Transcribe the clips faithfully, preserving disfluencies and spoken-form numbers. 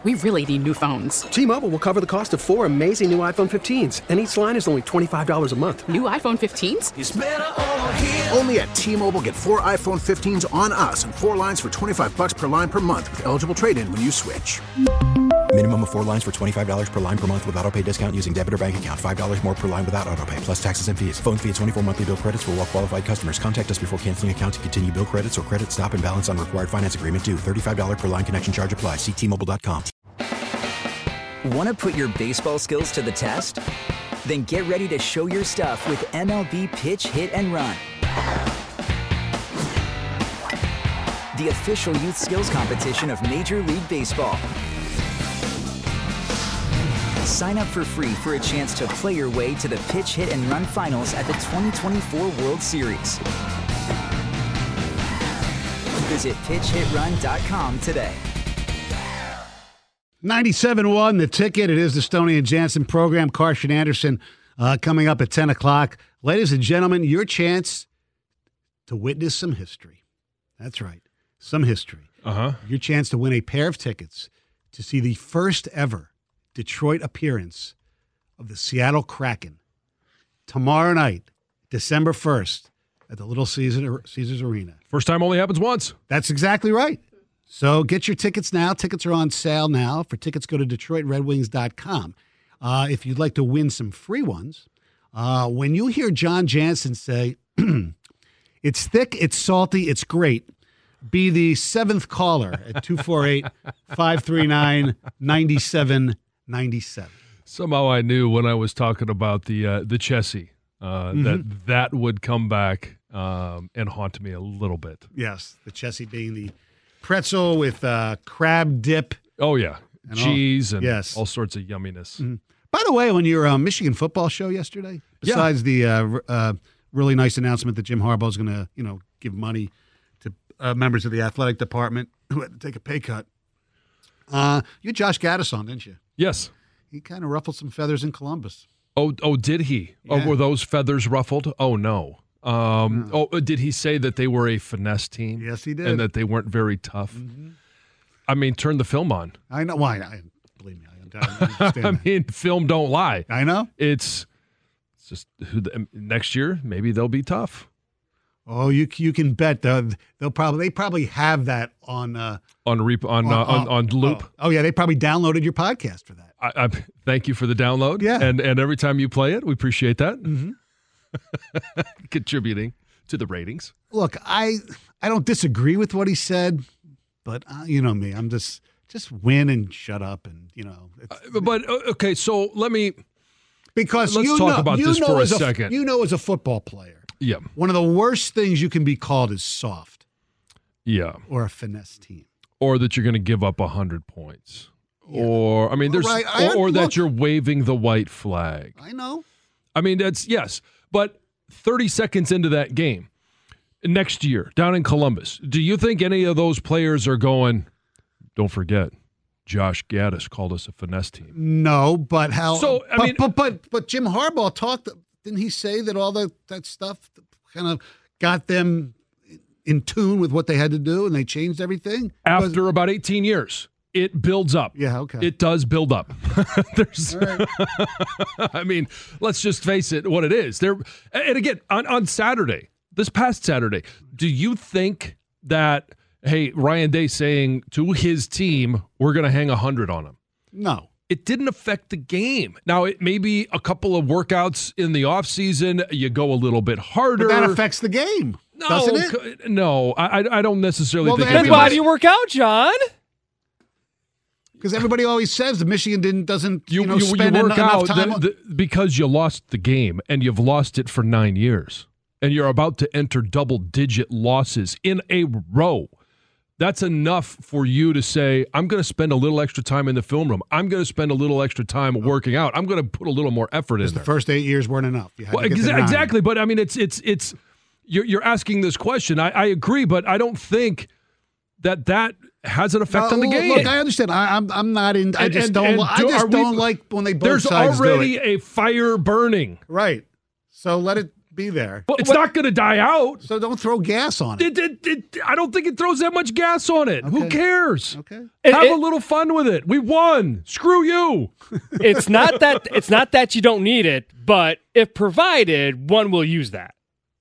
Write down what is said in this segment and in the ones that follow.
we really need new phones. T-Mobile will cover the cost of four amazing new iPhone fifteens, and each line is only twenty-five dollars a month. New iPhone fifteens? It's better over here. Only at T-Mobile, get four iPhone fifteens on us and four lines for twenty-five dollars per line per month with eligible trade-in when you switch. Minimum of four lines for twenty-five dollars per line per month with autopay discount using debit or bank account. five dollars more per line without autopay, plus taxes and fees. Phone fee at twenty-four monthly bill credits for well-qualified customers. Contact us before canceling account to continue bill credits or credit stop and balance on required finance agreement due. thirty-five dollars per line connection charge applies. See T Mobile dot com. Want to put your baseball skills to the test? Then get ready to show your stuff with M L B Pitch, Hit, and Run. The official youth skills competition of Major League Baseball. Sign up for free for a chance to play your way to the Pitch, Hit, and Run finals at the twenty twenty-four World Series. Visit pitch hit run dot com today. ninety-seven point one, The Ticket. It is the Stoney and Jansen program. Carson Anderson uh, coming up at ten o'clock. Ladies and gentlemen, your chance to witness some history. That's right, some history. Uh-huh. Your chance to win a pair of tickets to see the first ever Detroit appearance of the Seattle Kraken tomorrow night, December first, at the Little Caesar, Caesars Arena. First time only happens once. That's exactly right. So get your tickets now. Tickets are on sale now. For tickets, go to detroit red wings dot com. Uh, if you'd like to win some free ones, uh, when you hear John Jansen say, it's thick, it's salty, it's great, be the seventh caller at two four eight, five three nine, nine seven nine seven. Somehow I knew when I was talking about the uh, the Chessie uh, Mm-hmm. that that would come back um, and haunt me a little bit. Yes, the Chessie being the pretzel with uh, crab dip. Oh, yeah. And all- Cheese and yes. all sorts of yumminess. Mhm. By the way, on your uh, Michigan football show yesterday, Yeah. besides the uh, r- uh, really nice announcement that Jim Harbaugh is going to, you know, give money to uh, members of the athletic department who had to take a pay cut, uh, you had Josh Gaddis on, didn't you? Yes. He kind of ruffled some feathers in Columbus. Oh, oh, did he? Yeah. Oh, were those feathers ruffled? Oh, no. Um, No. Oh, did he say that they were a finesse team? Yes, he did. And that they weren't very tough? Mm-hmm. I mean, turn the film on. I know why. I, believe me, I, I understand. I that. mean, film don't lie. I know. It's, it's just who the, next year maybe they'll be tough Oh, you you can bet they'll, they'll probably they probably have that on uh, on reap on uh, on, on loop. Oh, oh yeah, they probably downloaded your podcast for that. I, I thank you for the download. Yeah. and and every time you play it, we appreciate that. Mm-hmm. Contributing to the ratings. Look, I I don't disagree with what he said, but uh, you know me, I'm just just win and shut up, and you know. It's, Uh, but uh, okay, so let me because let's you talk know, about you this know for a as second. You know, as a football player, yeah one of the worst things you can be called is soft yeah, or a finesse team. or that you're going to give up a hundred points, or I mean, there's Right, I- or, or that look- you're waving the white flag. I know. I mean, that's yes, but thirty seconds into that game next year down in Columbus, do you think any of those players are going, don't forget, Josh Gaddis called us a finesse team? No, but how? So, I but, mean- but but but Jim Harbaugh talked. Didn't he say that all that that stuff kind of got them in tune with what they had to do, and they changed everything After about eighteen years, it builds up. Yeah, okay. It does build up. There's, All right. I mean, let's just face it, what it is. There, and again, on, on Saturday, this past Saturday, do you think that, hey, Ryan Day saying to his team, we're going to hang one hundred on him? No. It didn't affect the game. Now, it may be a couple of workouts in the offseason. You go a little bit harder. But that affects the game, no, doesn't it? c- No, I, I don't necessarily Well, think then it Then everybody- why does. do you work out, John? Because everybody always says that Michigan didn't doesn't you, You, know you, you spend work en- out enough time. the- on- the- because you lost the game, and you've lost it for nine years, and you're about to enter double-digit losses in a row. That's enough for you to say, I'm going to spend a little extra time in the film room. I'm going to spend a little extra time working out. I'm going to put a little more effort in the there. first eight years weren't enough. You had Well, to get to exa- nine. exactly, but I mean, it's it's it's you're you're asking this question. I, I agree, but I don't think that that has an effect No, on the look, game. Look, I understand. I, I'm I'm not in. I And- just and- don't. and I do- just are we- don't like when they both There's sides already do it. a fire burning. Right. So let it be there. It's what? not going to die out. So don't throw gas on it. It, it, it. I don't think it throws that much gas on it. Okay. Who cares? Okay. Have it, a little fun with it. We won. Screw you. It's not that it's not that you don't need it, but if provided, one will use that.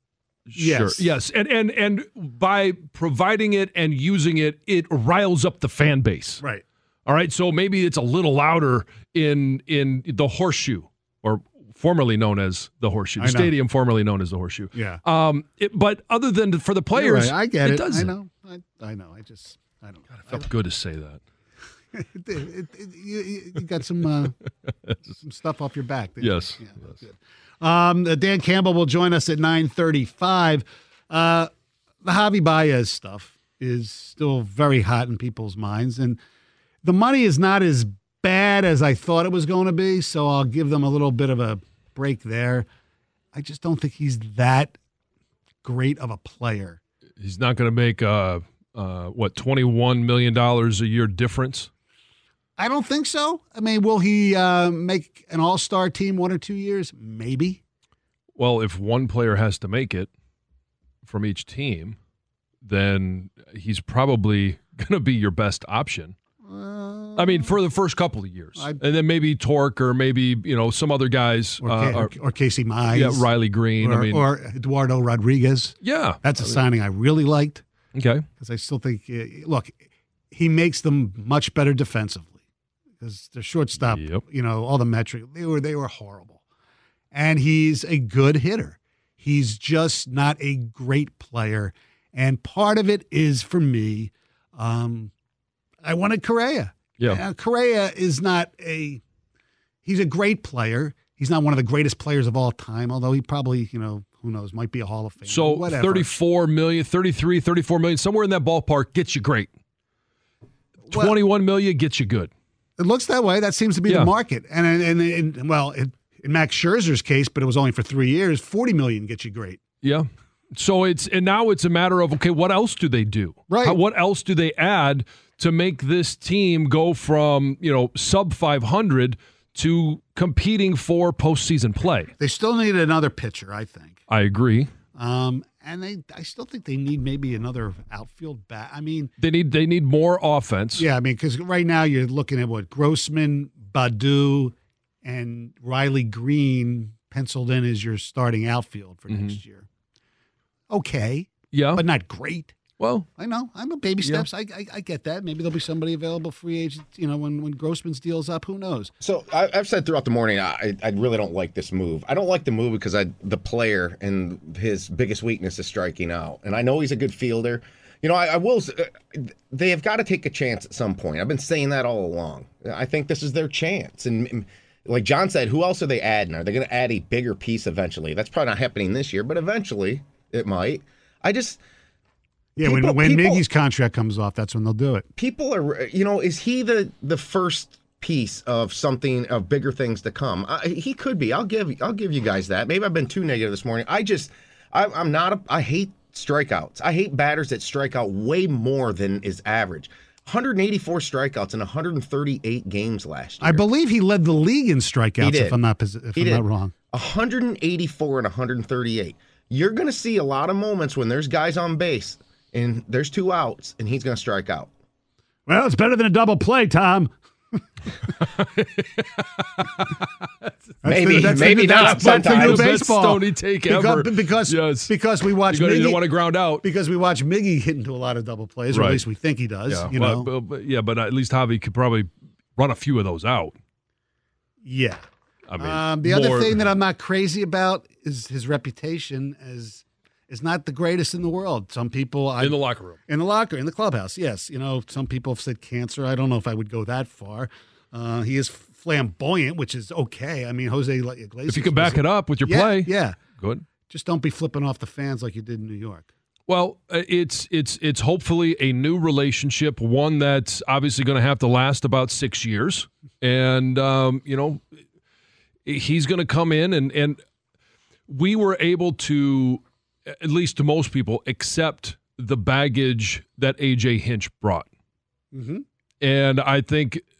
Yes. Sure. Yes. And and and by providing it and using it, it riles up the fan base. Right. All right. So maybe it's a little louder in in the Horseshoe, or formerly known as the Horseshoe, the stadium formerly known as the Horseshoe. Yeah. Um. It, but other than for the players, right. I get it. it doesn't. I know. I, I know. I just I don't. God, it felt good to say that. it, it, it, you, you got some uh, some stuff off your back. Yes. Yeah, yes. Good. Um, Dan Campbell will join us at nine thirty-five. Uh, the Javi Baez stuff is still very hot in people's minds, and the money is not as bad as I thought it was going to be, so I'll give them a little bit of a break there. I just don't think he's that great of a player. He's not going to make, uh, uh, what, twenty-one million dollars a year difference? I don't think so. I mean, will he uh, make an all-star team one or two years? Maybe. Well, if one player has to make it from each team, then he's probably going to be your best option. Uh, I mean, for the first couple of years. I, and then maybe Torque or maybe, you know, some other guys. Or, uh, or, or Casey Mize. Yeah, Riley Green. Or, I mean, or Eduardo Rodriguez. Yeah. That's a signing I really liked. Okay. Because I still think, uh, look, he makes them much better defensively. Because their shortstop, yep. you know, all the metrics, they were they were horrible. And he's a good hitter. He's just not a great player. And part of it is, for me, um, I wanted Correa. Yeah. Uh, Correa is not a – he's a great player. He's not one of the greatest players of all time, although he probably, you know, who knows, might be a Hall of Fame. So whatever. thirty-four million, thirty-three, thirty-four million, somewhere in that ballpark gets you great. twenty-one million gets you good. It looks that way. That seems to be yeah. the market. And, and, and, and well, it, in Max Scherzer's case, but it was only for three years, forty million dollars gets you great. Yeah. So it's and now it's a matter of, okay, what else do they do? Right. How, what else do they add to make this team go from, you know, sub five hundred to competing for postseason play? They still need another pitcher, I think. I agree. Um, and they, I still think they need maybe another outfield bat. I mean, they need they need more offense. Yeah, I mean, because right now you're looking at what Grossman, Baddoo, and Riley Green penciled in as your starting outfield for mm-hmm. next year. Okay, yeah, but not great. Well, I know. I'm a baby steps. Yeah. I, I I get that. Maybe there'll be somebody available free agent. You know, when when Grossman's deal's up, who knows? So I, I've said throughout the morning, I I really don't like this move. I don't like the move because I the player and his biggest weakness is striking out, and I know he's a good fielder. You know, I, I will. They have got to take a chance at some point. I've been saying that all along. I think this is their chance, and like John said, who else are they adding? Are they going to add a bigger piece eventually? That's probably not happening this year, but eventually it might. I just. Yeah, people, when when people, Miggy's contract comes off, that's when they'll do it. People are, you know, is he the the first piece of something of bigger things to come? I, he could be. I'll give I'll give you guys that. Maybe I've been too negative this morning. I just, I, I'm not. A, I hate strikeouts. I hate batters that strike out way more than is average. one hundred eighty-four strikeouts in one hundred thirty-eight games last year. I believe he led the league in strikeouts. If I'm not if he I'm did. not wrong, one hundred eighty-four and one hundred thirty-eight. You're going to see a lot of moments when there's guys on base. And there's two outs, and he's going to strike out. Well, it's better than a double play, Tom. maybe, the, that's maybe the, not. That's, that's the new baseball. Stony take ever. Because because, yes. because we watch. You, gotta, Miggy, you don't want to ground out because we watch Miggy hit into a lot of double plays, right. or at least we think he does. Yeah. You well, know, but, but, yeah, but at least Javi could probably run a few of those out. Yeah. I mean, um, the more, other thing that I'm not crazy about is his reputation as. Is not the greatest in the world. Some people I, in the locker room, in the locker, in the clubhouse. Yes, you know, some people have said cancer. I don't know if I would go that far. Uh, he is flamboyant, which is okay. I mean, Jose Iglesias. If you can back it up with your yeah, play, yeah, good. Just don't be flipping off the fans like you did in New York. Well, it's it's it's hopefully a new relationship, one that's obviously going to have to last about six years, and um, you know, he's going to come in and and we were able to. At least to most people, accept the baggage that A J Hinch brought. Mm-hmm. And I think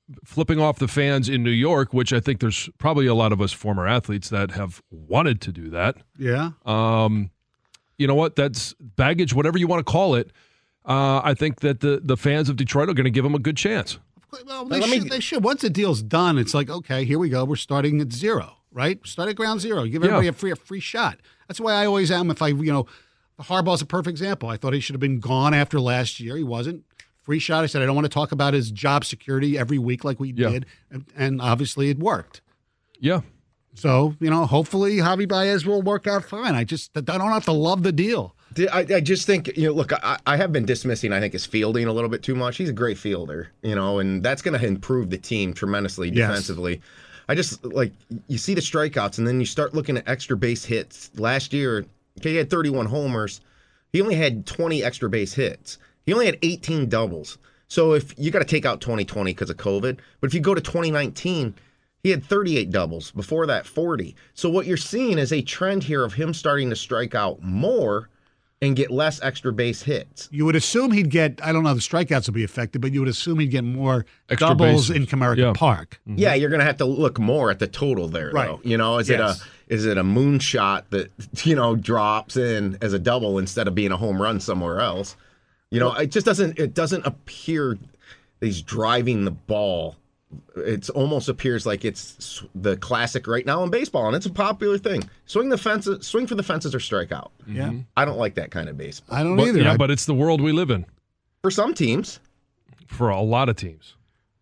flipping off the fans in New York, which I think there's probably a lot of us former athletes that have wanted to do that. Yeah. Um, you know what? That's baggage, whatever you want to call it. Uh, I think that the, the fans of Detroit are going to give them a good chance. Well, they should, they should. Once the deal's done, it's like, okay, here we go. We're starting at zero, right? Start at ground zero. Give everybody Yeah. a free a free shot. That's why I always am. If I, you know, Harbaugh's a perfect example. I thought he should have been gone after last year. He wasn't. Free shot. I said, I don't want to talk about his job security every week like we Yeah. did. And, and obviously it worked. Yeah. So, you know, hopefully Javi Baez will work out fine. I just I don't have to love the deal. I, I just think, you know, look, I, I have been dismissing, I think, his fielding a little bit too much. He's a great fielder, you know, and that's going to improve the team tremendously Yes. defensively. I just, like, you see the strikeouts, and then you start looking at extra base hits. Last year, okay, he had thirty-one homers. He only had twenty extra base hits. He only had eighteen doubles. So if you got to take out twenty twenty because of COVID, but if you go to twenty nineteen, he had thirty-eight doubles. Before that, forty. So what you're seeing is a trend here of him starting to strike out more and get less extra base hits. You would assume he'd get, I don't know, the strikeouts will be affected, but you would assume he'd get more Extra doubles bases. in Comerica Yeah. Park. Mm-hmm. Yeah, you're going to have to look more at the total there, Right. though. You know, is Yes. it a is it a moonshot that, you know, drops in as a double instead of being a home run somewhere else? You know, it just doesn't it doesn't appear that he's driving the ball. It almost appears like it's the classic right now in baseball, and it's a popular thing. Swing the fences, swing for the fences, or strike out. Yeah. I don't like that kind of baseball. I don't But, either. yeah, I- but it's the world we live in For some teams, for a lot of teams.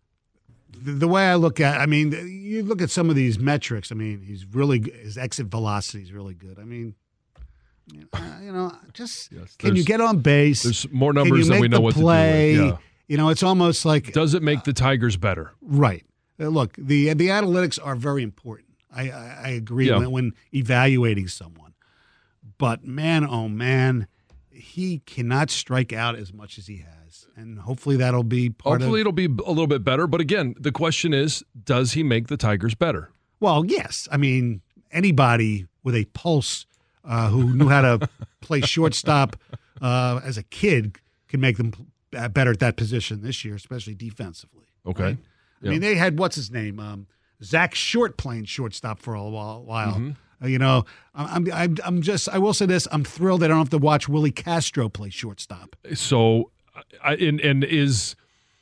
the, the way I look at, I mean, you look at some of these metrics. I mean, he's really g- his exit velocity is really good. I mean, uh, you know, just Yes, can you there's- get on base? There's more Can you numbers than make we know the what play? to do with. You know, it's almost like Yeah. Does it make the Tigers better? right. Uh, Look, the the analytics are very important. I I, I agree Yeah. when, when evaluating someone, but man, oh man, he cannot strike out as much as he has, and hopefully that'll be part Hopefully of. it'll be a little bit better. But again, the question is, does he make the Tigers better? Well, yes. I mean, anybody with a pulse uh, who knew how to play shortstop uh, as a kid can make them p- better at that position this year, especially defensively. Okay. right? Yeah. I mean, they had, what's his name? Um, Zach Short playing shortstop for a while. while. Mm-hmm. Uh, you know, I'm, I'm, I'm just, I will say this, I'm thrilled I don't have to watch Willie Castro play shortstop. So, I, and, and is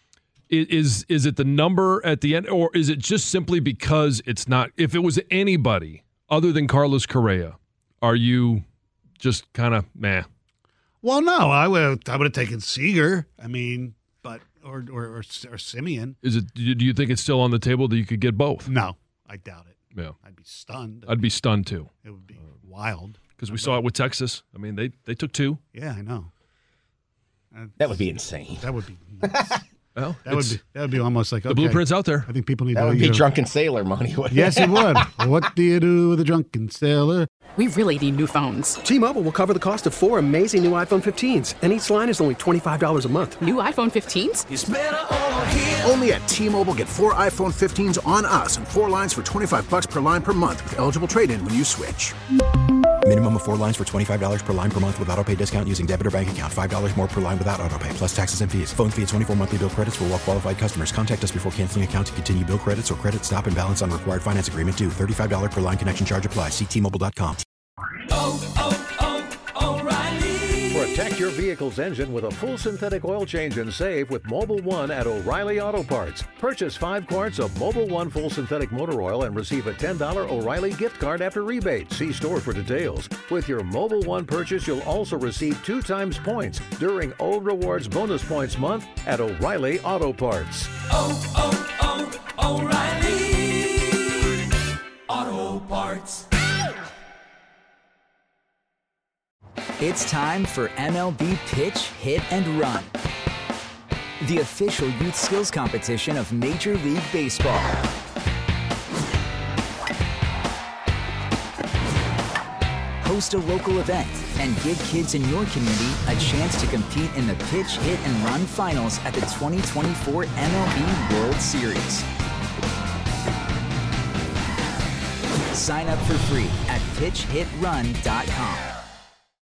is is it the number at the end, or is it just simply because it's not? If it was anybody other than Carlos Correa, are you just kind of meh? Well, no, I would, I would have taken Seager. I mean, but, or, or, or, or Simeon. Is it? Do you think it's still on the table that you could get both? No, I doubt it. Yeah, I'd be stunned. I'd be stunned too, It would be wild. because we saw it with Texas. I mean, they they took two. Yeah, I know. that would be insane. That would be nuts. Well, That would it's- be that would be almost like the okay, blueprint's out there. I think people need That to would be you know- drunken sailor money. wouldn't Yes, it? it would. What do you do with a drunken sailor? We really need new phones. T-Mobile will cover the cost of four amazing new iPhone fifteens, and each line is only twenty-five dollars a month. New iPhone fifteens? Only at T-Mobile, get four iPhone fifteens on us and four lines for twenty-five bucks per line per month with eligible trade-in when you switch. Minimum of four lines for twenty-five dollars per line per month with auto pay discount using debit or bank account. five dollars more per line without auto pay, plus taxes and fees. Phone fee at twenty-four monthly bill credits for well-qualified customers. Contact us before canceling account to continue bill credits or credit stop and balance on required finance agreement due. thirty-five dollars per line connection charge applies. See T Mobile dot com. Protect your vehicle's engine with a full synthetic oil change and save with Mobile One at O'Reilly Auto Parts. Purchase five quarts of Mobile One full synthetic motor oil and receive a ten dollars O'Reilly gift card after rebate. See store for details. With your Mobile One purchase, you'll also receive two times points during O Rewards Bonus Points Month at O'Reilly Auto Parts. Oh, oh, oh, O'Reilly Auto Parts. It's time for M L B Pitch, Hit, and Run, the official youth skills competition of Major League Baseball. Host a local event and give kids in your community a chance to compete in the Pitch, Hit, and Run finals at the twenty twenty-four M L B World Series. Sign up for free at pitch hit run dot com.